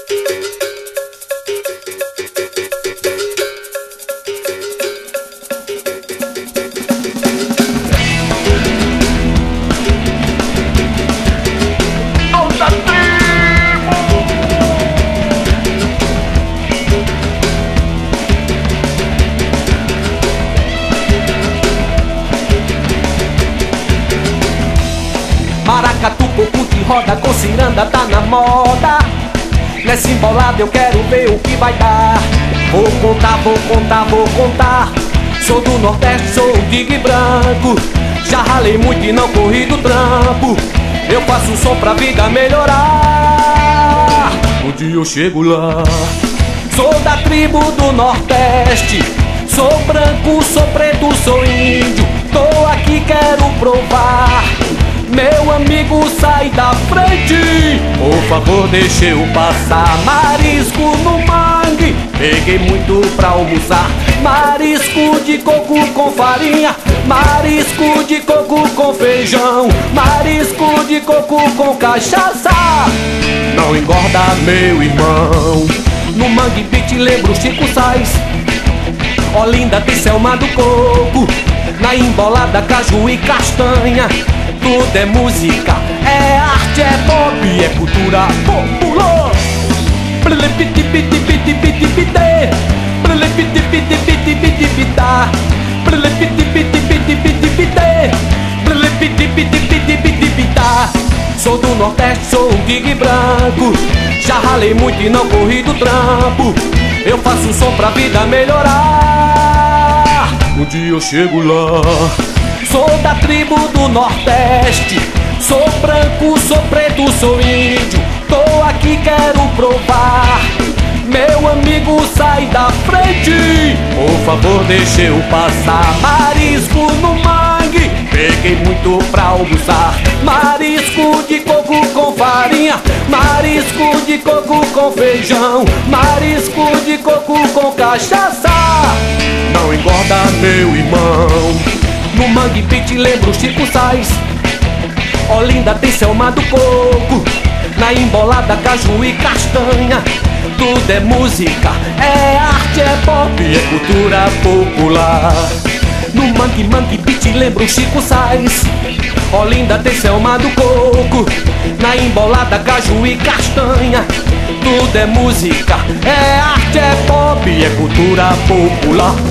Maracatu, coco que roda, com ciranda tá na moda. Nessa embolada eu quero ver o que vai dar. Vou contar, vou contar, vou contar. Sou do Nordeste, sou um tigre branco. Já ralei muito e não corri do trampo. Eu faço som pra vida melhorar. Um dia eu chego lá. Sou da tribo do Nordeste. Sou branco, sou preto, sou índio. Tô aqui, quero provar. Meu amigo, sai da frente. Por favor, deixa eu passar. Marisco no mangue, peguei muito pra almoçar. Marisco de coco com farinha. Marisco de coco com feijão. Marisco de coco com cachaça. Não engorda, meu irmão. No Mangue Beach lembro Chico Sainz. Olinda tem Selma do Coco. Na embolada, caju e castanha. Tudo é música, é arte, é pop, é cultura popular. Sou do Nordeste, sou um tigre branco. Já ralei muito e não corri do trampo. Eu faço som pra vida melhorar. Um dia eu chego lá. Sou da tribo do Nordeste. Sou branco, sou preto, sou índio. Tô aqui, quero provar. Meu amigo, sai da frente. Por favor, deixa eu passar. Marisco no mangue, peguei muito pra almoçar. Marisco de coco com farinha. Marisco de coco com feijão. Marisco de coco com cachaça. Não engorda, meu irmão. No Mangue Beach lembro Chico Sainz. Olinda tem Selma do Coco. Na embolada, caju e castanha. Tudo é música, é arte, é pop, é cultura popular. No Mangue Beach lembro Chico Sainz. Olinda tem Selma do Coco. Na embolada, caju e castanha. Tudo é música, é arte, é pop, é cultura popular.